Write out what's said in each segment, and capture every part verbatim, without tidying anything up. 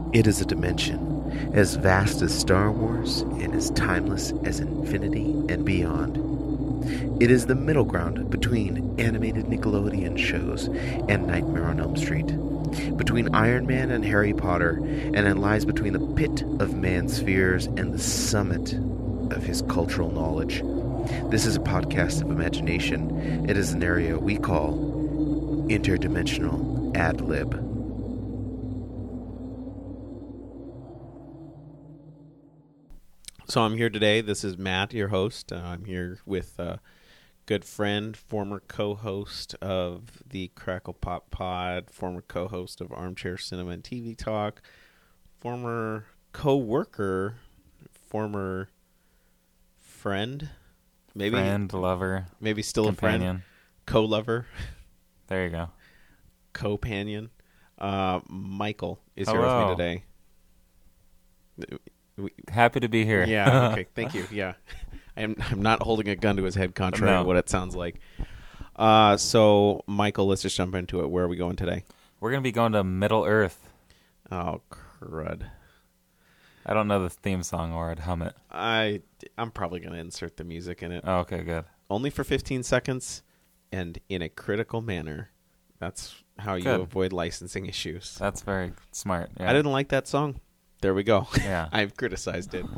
It is a dimension as vast as Star Wars and as timeless as infinity and beyond. It is the middle ground between animated Nickelodeon shows and Nightmare on Elm Street, between Iron Man and Harry Potter, and it lies between the pit of man's fears and the summit of his cultural knowledge. This is a podcast of imagination. It is an area we call interdimensional ad lib. So I'm here today. This is Matt, your host. Uh, I'm here with a good friend, former co-host of the Crackle Pop Pod, former co-host of Armchair Cinema and T V Talk, former co-worker, former friend, maybe friend, lover, maybe still companion. a friend, co-lover. There you go. Co-panion. Uh, Michael is Hello. here with me today. We, Happy to be here. Yeah, okay, thank you. Yeah. I'm I'm not holding a gun to his head, contrary no. to what it sounds like. Uh, so, Michael, let's just jump into it. Where are we going today? We're going to be going to Middle Earth. Oh, crud. I don't know the theme song, or I'd hum it. I, I'm probably going to insert the music in it. Oh, okay, good. Only for fifteen seconds and in a critical manner. That's how you Good. avoid licensing issues. That's very smart. Yeah. I didn't like that song. There we go. Yeah. I've criticized it.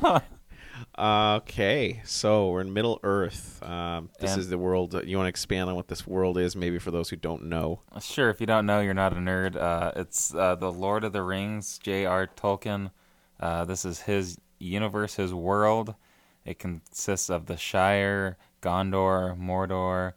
Okay, so we're in Middle Earth. Um, this And- is the world. You want to expand on what this world is, maybe for those who don't know? Sure, if you don't know, you're not a nerd. Uh, it's uh, the Lord of the Rings, J R. Tolkien. Uh, this is his universe, his world. It consists of the Shire, Gondor, Mordor,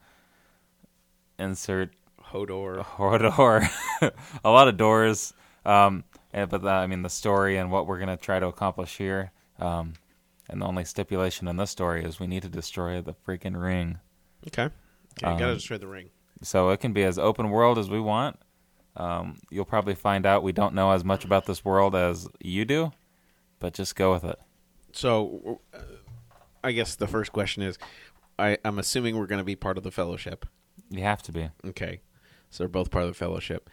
insert Hodor. Hodor, a lot of doors. Um, and, but the, I mean, the story and what we're going to try to accomplish here. Um, and the only stipulation in this story is we need to destroy the freaking ring. Okay. Okay, Um, gotta destroy the ring. So it can be as open world as we want. Um, you'll probably find out we don't know as much about this world as you do, but just go with it. So, uh, I guess the first question is, I, I'm assuming we're going to be part of the Fellowship. You have to be. Okay. So, we're both part of the Fellowship.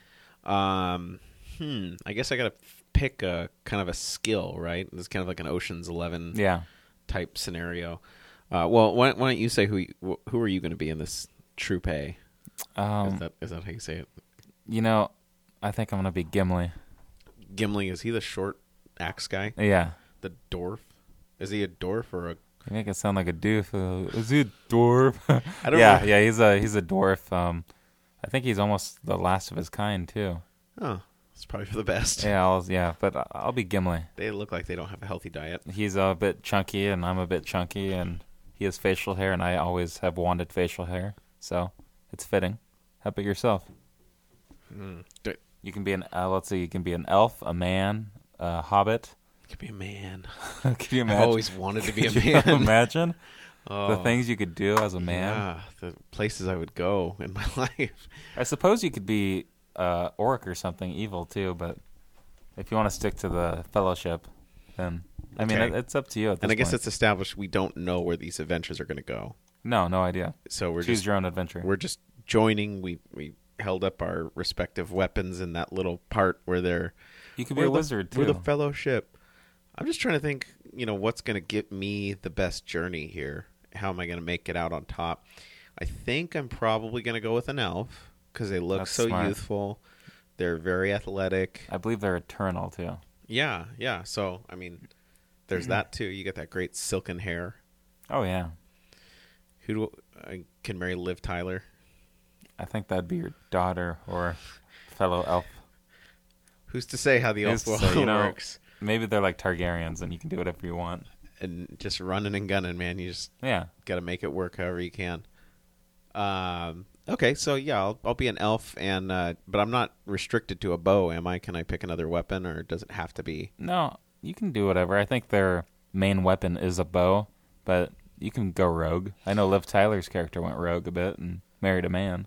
Um, hmm. I guess I got to pick a kind of a skill, right? It's kind of like an Ocean's Eleven Yeah. type scenario. Uh, well, why, why don't you say who you, who are you going to be in this troop A? Um, is, that, is that how you say it? you know, I think I'm going to be Gimli. Gimli, is he the short axe guy? Yeah. The dwarf? Is he a dwarf or a... You make it sound like a doof. Uh, is he a dwarf? I don't yeah, know. yeah, he's a he's a dwarf. Um, I think he's almost the last of his kind too. Oh, it's probably for the best. Yeah, I'll, yeah, but I'll be Gimli. They look like they don't have a healthy diet. He's a bit chunky, and I'm a bit chunky, and he has facial hair, and I always have wanted facial hair, so it's fitting. How about yourself? Mm. You can be an uh, let's see, you can be an elf, a man, a hobbit. Could be a man. Can you I've imagine? always wanted to be a Can you man. imagine Oh, the things you could do as a man? Yeah, the places I would go in my life. I suppose you could be uh, orc or something evil too, but if you want to stick to the Fellowship, then I mean Okay. it, it's up to you. At this And I guess point. it's established we don't know where these adventures are going to go. no, no idea. So we're Choose just your own adventure. we're just joining. We we held up our respective weapons in that little part where they're You could be we're a the- wizard too. We're the Fellowship. I'm just trying to think, you know, what's going to get me the best journey here. How am I going to make it out on top? I think I'm probably going to go with an elf because they look That's so smart. youthful. They're very athletic. I believe they're eternal too. Yeah, yeah. So, I mean, there's that too. You get that great silken hair. Oh yeah, Who do I can marry Liv Tyler? I think that'd be your daughter or fellow elf. Who's to say how the elf Who's to world say, you know, works? Maybe they're like Targaryens, and you can do whatever you want. And just running and gunning, man. You just Yeah. got to make it work however you can. Um. Okay, so yeah, I'll, I'll be an elf, and uh, but I'm not restricted to a bow, am I? Can I pick another weapon, or does it have to be? No, you can do whatever. I think their main weapon is a bow, but you can go rogue. I know Liv Tyler's character went rogue a bit and married a man.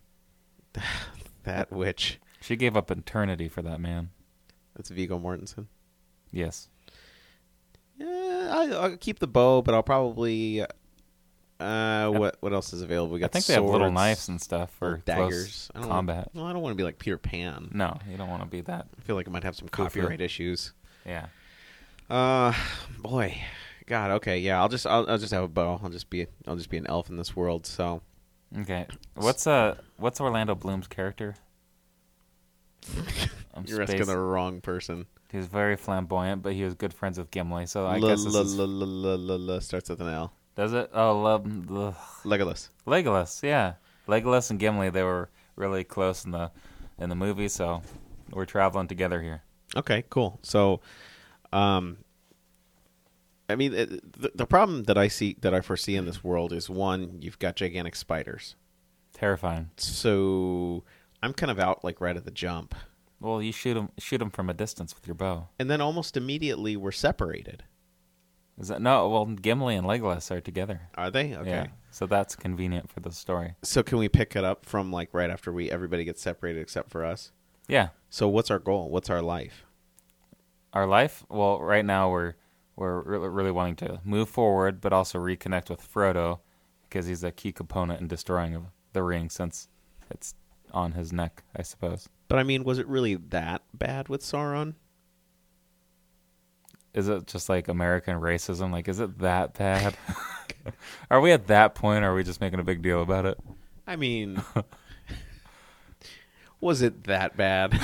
That witch. She gave up eternity for that man. That's Viggo Mortensen. Yes. Yeah, I, I'll keep the bow, but I'll probably. Uh, what what else is available? We got I think they have little swords, knives and stuff for little daggers. close I don't combat. Want, well, I don't want to be like Peter Pan. No, you don't want to be that. I feel like I might have some Feel free. copyright issues. Yeah. Uh, boy, God. Okay, yeah. I'll just I'll, I'll just have a bow. I'll just be I'll just be an elf in this world. So. Okay. What's uh what's Orlando Bloom's character? I'm You're asking space- the wrong person. He was very flamboyant, but he was good friends with Gimli. So I L- guess this l- is, l- l- l- l- l- starts with an L. does it? Oh, love, ugh. Legolas. Legolas. Yeah, Legolas and Gimli. They were really close in the in the movie, so we're traveling together here. Okay, cool. So, um, I mean, it, the, the problem that I see that I foresee in this world is one, you've got gigantic spiders. Terrifying. So I'm kind of out like right at the jump, Well, you shoot them shoot them from a distance with your bow. and then almost immediately we're separated. Is that no? Well, Gimli and Legolas are together. Are they? Okay. Yeah, so that's convenient for the story. So can we pick it up from like right after we everybody gets separated except for us? Yeah, So what's our goal? What's our life? our life. Well, right now we're we're really, really wanting to move forward, but also reconnect with Frodo because he's a key component in destroying of the ring, since it's on his neck, I suppose. But I mean, was it really that bad with Sauron? Is it just like American racism? Like, is it that bad? Are we at that point, or are we just making a big deal about it? I mean, was it that bad?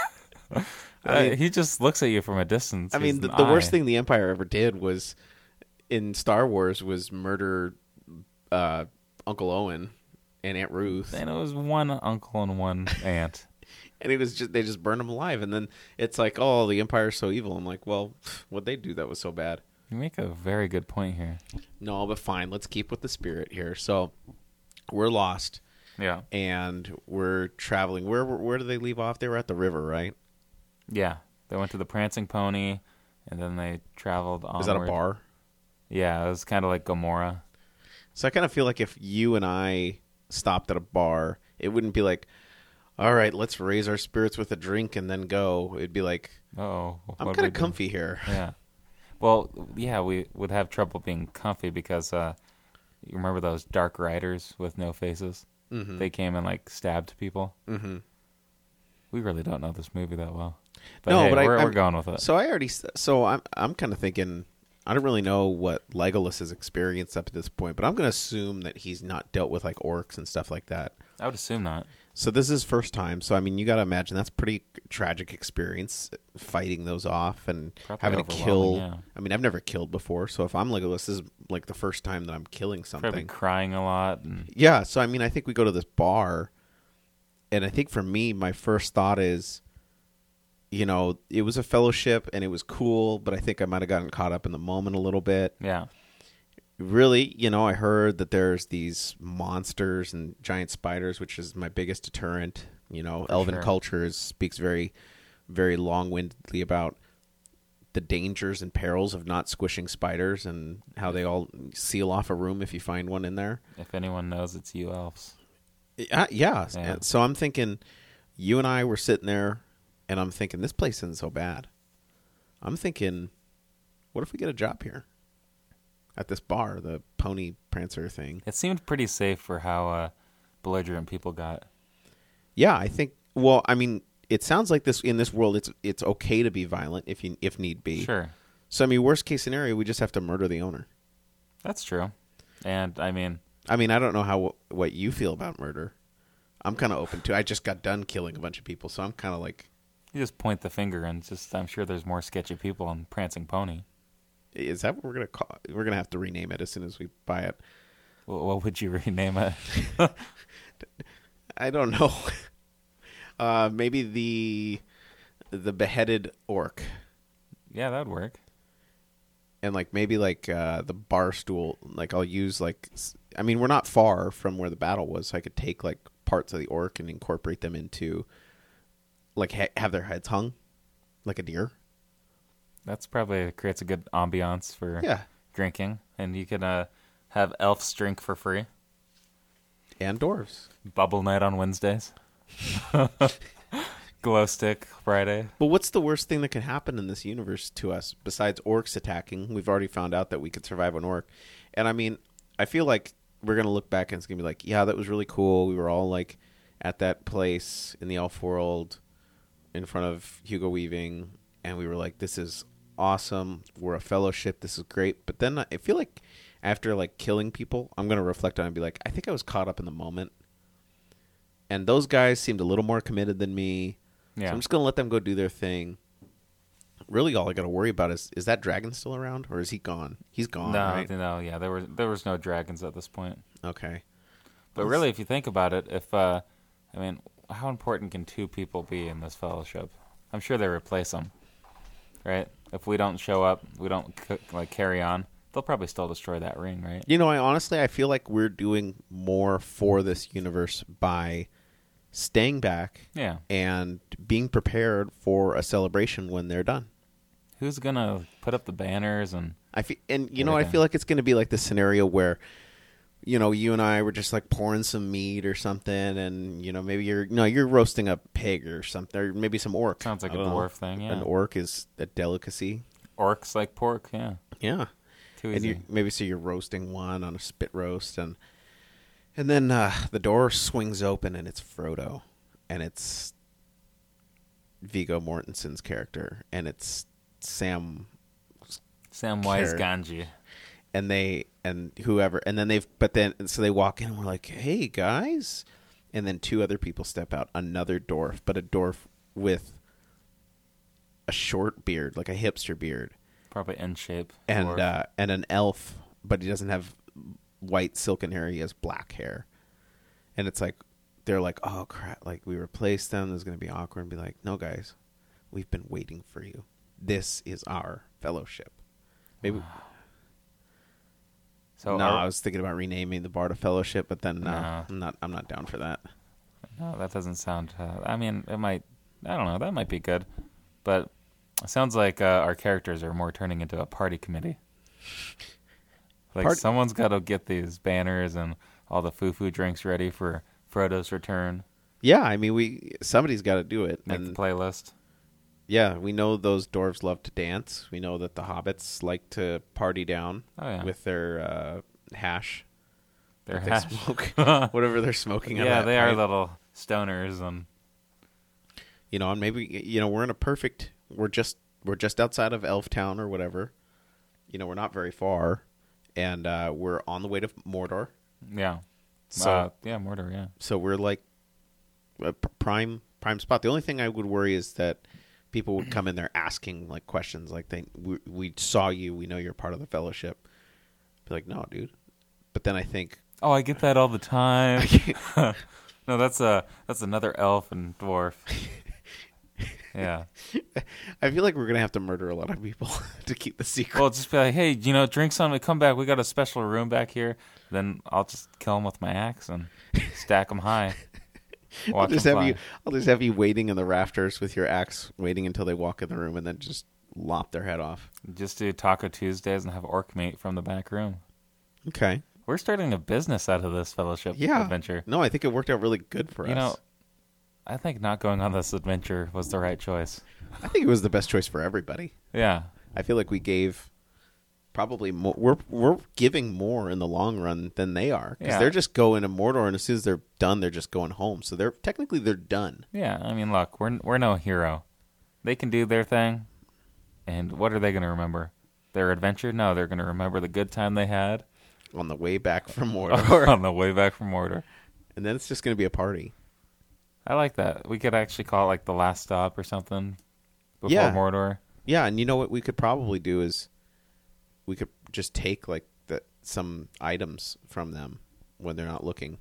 I mean, Uh, he just looks at you from a distance. I mean, He's the, an the worst eye. thing the Empire ever did was in Star Wars was murder uh, Uncle Owen and Aunt Ruth, And it was one uncle and one aunt. and it was just they just burned them alive. And then it's like, oh, the Empire's so evil. I'm like, well, what'd they do that was so bad? You make a very good point here. No, but fine. Let's keep with the spirit here. So we're lost, Yeah. and we're traveling. Where where do they leave off? They were at the river, right? Yeah. They went to the Prancing Pony, and then they traveled onward. Is that a bar? Yeah, it was kind of like Gomorrah. So I kind of feel like if you and I stopped at a bar, it wouldn't be like, all right, let's raise our spirits with a drink and then go. It'd be like, Oh, I'm what'd kind we of do? comfy here. Yeah. Well, yeah, we would have trouble being comfy because uh, you remember those dark riders with no faces? Mm-hmm. They came and like stabbed people. Mm-hmm. We really don't know this movie that well. But No, hey, but I- we're, I'm- we're going with it. So I already, so I'm I'm kind of thinking, I don't really know what Legolas has experienced up to this point, but I'm going to assume that he's not dealt with like orcs and stuff like that. I would assume not. So this is his first time. So I mean, you got to imagine that's a pretty tragic experience, fighting those off and Probably having to overwhelming, kill. yeah. I mean, I've never killed before, so if I'm Legolas, this is like the first time that I'm killing something. Probably crying a lot. And Yeah, so I mean, I think we go to this bar, and I think for me, my first thought is, you know, it was a fellowship and it was cool, but I think I might have gotten caught up in the moment a little bit. yeah, Really, you know, I heard that there's these monsters and giant spiders, which is my biggest deterrent. You know, Elven sure. culture is, speaks very, very long-windedly about the dangers and perils of not squishing spiders and how they all seal off a room if you find one in there. if anyone knows, it's you elves. Uh, yeah. Yeah. So I'm thinking, you and I were sitting there, and I'm thinking, this place isn't so bad. I'm thinking, what if we get a job here at this bar, the Pony Prancer thing? It seemed pretty safe for how uh, belligerent people got. Yeah, I think. Well, I mean, it sounds like this in this world, it's it's okay to be violent if you if need be. Sure, So I mean, worst case scenario, we just have to murder the owner. that's true. And I mean, I mean, I don't know how what you feel about murder. I'm kind of open to. I just got done killing a bunch of people, so I'm kind of like, you just point the finger and just, I'm sure there's more sketchy people on Prancing Pony. is that what we're gonna call? We're gonna have to rename it as soon as we buy it. What, what would you rename it? I don't know. uh, maybe the the beheaded orc, Yeah, that'd work. and like maybe like uh, the bar stool. Like I'll use like, s- I mean, we're not far from where the battle was, so I could take like parts of the orc and incorporate them into, like ha- have their heads hung, like a deer. That's probably creates a good ambiance for Yeah, drinking, and you can uh, have elves drink for free. and dwarves. Bubble night on Wednesdays. Glow stick Friday. But what's the worst thing that can happen in this universe to us besides orcs attacking? We've already found out that we could survive an orc. And I mean, I feel like we're going to look back and it's going to be like, yeah, that was really cool. We were all like at that place in the elf world in front of Hugo Weaving. And we were like, this is awesome. We're a fellowship. This is great. But then I feel like after like killing people, I'm going to reflect on it and be like, I think I was caught up in the moment. And those guys seemed a little more committed than me. Yeah. So I'm just going to let them go do their thing. Really, all I got to worry about is, is that dragon still around or is he gone? He's gone, no, right? no, yeah, there was there was no dragons at this point. Okay. But Well, really, if you think about it, if uh, I mean, how important can two people be in this fellowship? I'm sure they replace them, right? If we don't show up, we don't c- like carry on. They'll probably still destroy that ring, right? You know, I honestly, I feel like we're doing more for this universe by staying back Yeah. and being prepared for a celebration when they're done. Who's gonna put up the banners and? I feel, and you know, I Everything. feel like it's going to be like the scenario where, you know, you and I were just like pouring some meat or something, and you know, maybe you're no, you're roasting a pig or something, or maybe some orc. Sounds like I a don't know. dwarf thing, yeah. An orc is a delicacy. Orcs like pork, yeah. Yeah. Too And easy. you maybe so you're roasting one on a spit roast, and and then uh, the door swings open, and it's Frodo, and it's Viggo Mortensen's character, and it's Sam, Samwise Care. Gamgee. and they and whoever, and then they've but then so they walk in, and we're like, hey guys, and then two other people step out, another dwarf, but a dwarf with a short beard, like a hipster beard. Probably in shape. and dwarf. uh, and an elf, but he doesn't have white silken hair. He has black hair, and it's like they're like, oh crap! Like we replaced them. This is gonna be awkward. And be like, no, guys, we've been waiting for you. This is our fellowship. Maybe. so no, are- I was thinking about renaming the Barda Fellowship, but then no, No. I'm not. I'm not down for that. No, that doesn't sound. Uh, I mean, it might. I don't know. That might be good, but it sounds like uh, our characters are more turning into a party committee. Like Part- someone's got to get these banners and all the foo-foo drinks ready for Frodo's return. Yeah, I mean, we somebody's got to do it, Make and the playlist. yeah, we know those dwarves love to dance. We know that the hobbits like to party down Oh yeah, with their uh, hash. their that they hash. smoke. Whatever they're smoking. out of Yeah, that they are pipe. little stoners, and You know, and maybe you know we're in a perfect. We're just we're just outside of Elftown or whatever. You know, we're not very far, and uh, we're on the way to Mordor. yeah, So uh, yeah, Mordor, yeah. so we're like a p- prime prime spot. The only thing I would worry is that people would come in there asking like questions, like they we, we saw you, we know you're part of the Fellowship. Be like, no, dude. But then I think. Oh, I get that all the time. No, that's a that's another elf and dwarf. Yeah. I feel like we're gonna have to murder a lot of people to keep the secret. Well, just be like, hey, you know, drinks on me. Come back. We got a special room back here. Then I'll just kill them with my axe and stack them high. I'll Watch just 'em have fly. you. I'll just have you waiting in the rafters with your axe, waiting until they walk in the room, and then just lop their head off. Just do Taco Tuesdays and have orc meat from the back room. Okay. We're starting a business out of this fellowship Yeah. adventure. No, I think it worked out really good for You us. know, I think not going on this adventure was the right choice. I think it was the best choice for everybody. Yeah. I feel like we gave probably more. We're we're giving more in the long run than they are because Yeah. they're just going to Mordor, and as soon as they're done, they're just going home. So they're technically they're done. Yeah. I mean, look, we're we're no hero. They can do their thing, and what are they going to remember? Their adventure? No, they're going to remember the good time they had On the way back from Mordor, on the way back from Mordor. and then it's just going to be a party. I like that. We could actually call it like the last stop or something before Yeah. Mordor. Yeah, and you know what we could probably do is we could just take like the, some items from them when they're not looking,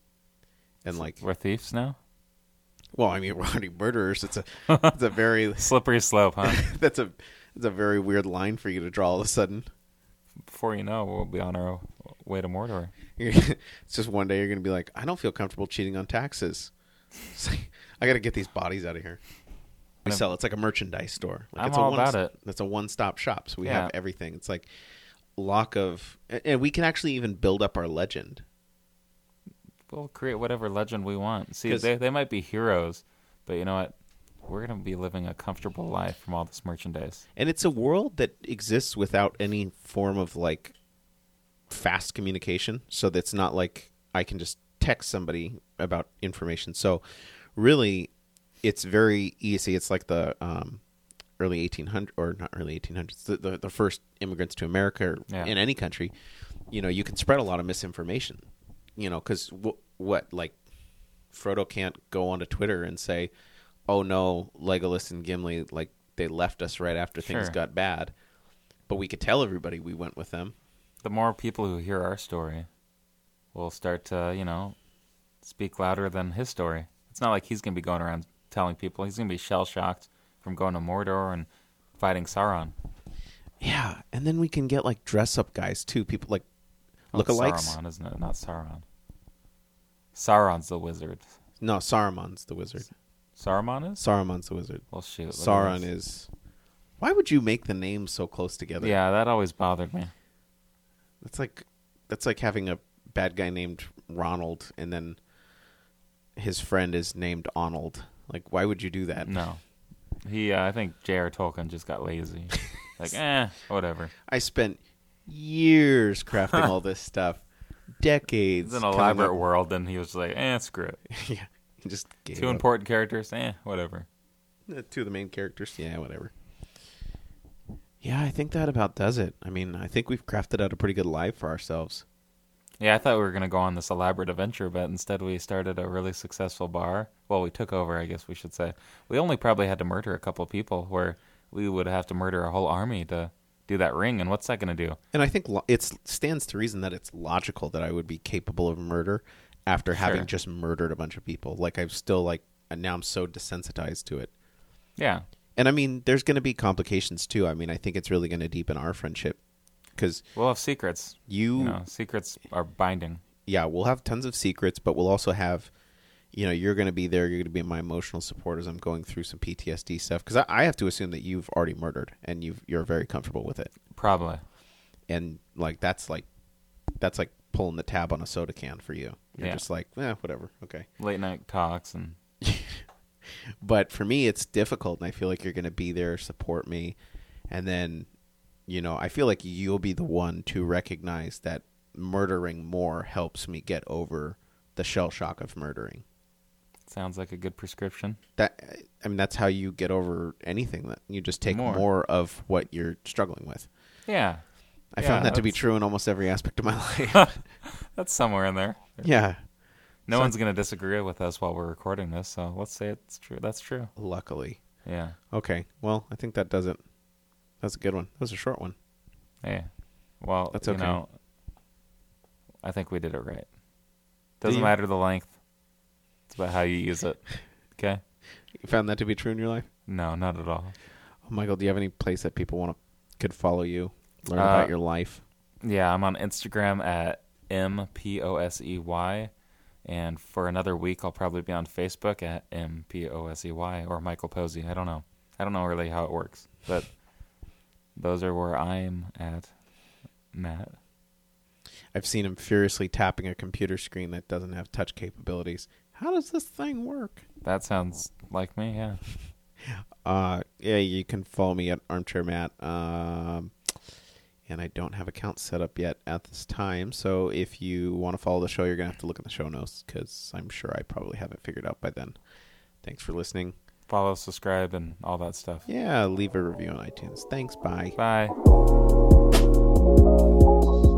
and like, We're thieves now? well, I mean, we're already murderers. It's a it's a very Slippery slope, huh? that's a it's a very weird line for you to draw all of a sudden. Before you know, we'll be on our way to Mordor. It's just one day you're going to be like, I don't feel comfortable cheating on taxes. It's like, I got to get these bodies out of here. We I'm- sell. It's like a merchandise store. Like I'm it's a all one, about it. It's a one-stop shop. So we Yeah. have everything. It's like lock of, and we can actually even build up our legend. We'll create whatever legend we want. See, 'Cause- they they might be heroes, but you know what? We're going to be living a comfortable life from all this merchandise. And it's a world that exists without any form of like fast communication. So that's not like I can just text somebody about information. So really, it's very easy. It's like the um, early eighteen hundreds, or not early eighteen hundreds, the, the, the first immigrants to America or Yeah. in any country, you know, you can spread a lot of misinformation, you know, because w- what, like, Frodo can't go onto Twitter and say, oh, no, Legolas and Gimli, like, they left us right after things Sure. got bad. But we could tell everybody we went with them. The more people who hear our story will start to, you know, speak louder than his story. It's not like he's going to be going around telling people. He's going to be shell-shocked from going to Mordor and fighting Sauron. Yeah, and then we can get, like, dress-up guys, too. People, like, Oh, lookalikes. Saruman, isn't it? Not Sauron. Sauron's the wizard. No, Saruman's the wizard. Saruman is? Saruman's the wizard. Well, shoot. look at Sauron this. is... Why would you make the names so close together? Yeah, that always bothered me. That's like that's like having a bad guy named Ronald and then his friend is named Arnold. Like, why would you do that? No. He, uh, I think J R. Tolkien just got lazy. Like, eh, whatever. I spent years crafting all this stuff. Decades. It's an coming elaborate up- world, and he was like, eh, screw it. Yeah. He just gave Two up. important characters, eh, whatever. Uh, Two of the main characters. Yeah, whatever. Yeah, I think that about does it. I mean, I think we've crafted out a pretty good life for ourselves. Yeah, I thought we were going to go on this elaborate adventure, but instead we started a really successful bar. Well, we took over, I guess we should say. We only probably had to murder a couple of people, where we would have to murder a whole army to do that ring, and what's that going to do? And I think lo- it stands to reason that it's logical that I would be capable of murder after having Sure. just murdered a bunch of people. Like, I've still, like, and now I'm so desensitized to it. Yeah. And, I mean, there's going to be complications, too. I mean, I think it's really going to deepen our friendship. Because We'll have secrets. you, You know, secrets are binding. yeah, we'll have tons of secrets, but we'll also have, you know, you're going to be there. You're going to be my emotional support as I'm going through some P T S D stuff. Because I, I have to assume that you've already murdered and you've, you're very comfortable with it. Probably. And, like, that's like, that's like pulling the tab on a soda can for you. You're Yeah. just like, eh, whatever. Okay. Late night talks and But for me, it's difficult, and I feel like you're going to be there, support me, and then, you know, I feel like you'll be the one to recognize that murdering more helps me get over the shell shock of murdering. sounds like a good prescription. That I mean, that's how you get over anything. That you just take more, More. of what you're struggling with. Yeah. I Yeah, found that to be that's- true in almost every aspect of my life. That's somewhere in there. Yeah, No So- one's going to disagree with us while we're recording this, so let's say it's true. That's true. luckily. Yeah. Okay, well, I think that does it. That's a good one. That was a short one. Hey. Well, That's you okay. know, I think we did it right. Doesn't you? matter the length. It's about how you use it. Okay? You found that to be true in your life? No, not at all. Oh, Michael, do you have any place that people want to could follow you, learn Uh, about your life? Yeah, I'm on Instagram at M P O S E Y. And for another week, I'll probably be on Facebook at M P O S E Y or Michael Posey. I don't know. I don't know really how it works. But those are where I'm at, Matt. I've seen him furiously tapping a computer screen that doesn't have touch capabilities. How does this thing work? That sounds like me, yeah. Uh, yeah, you can follow me at Armchair Matt. Um, and I don't have accounts set up yet at this time. So if you want to follow the show, you're going to have to look in the show notes because I'm sure I probably haven't figured out by then. Thanks for listening. Follow, subscribe, and all that stuff. Yeah, leave a review on iTunes. Thanks. Bye. Bye.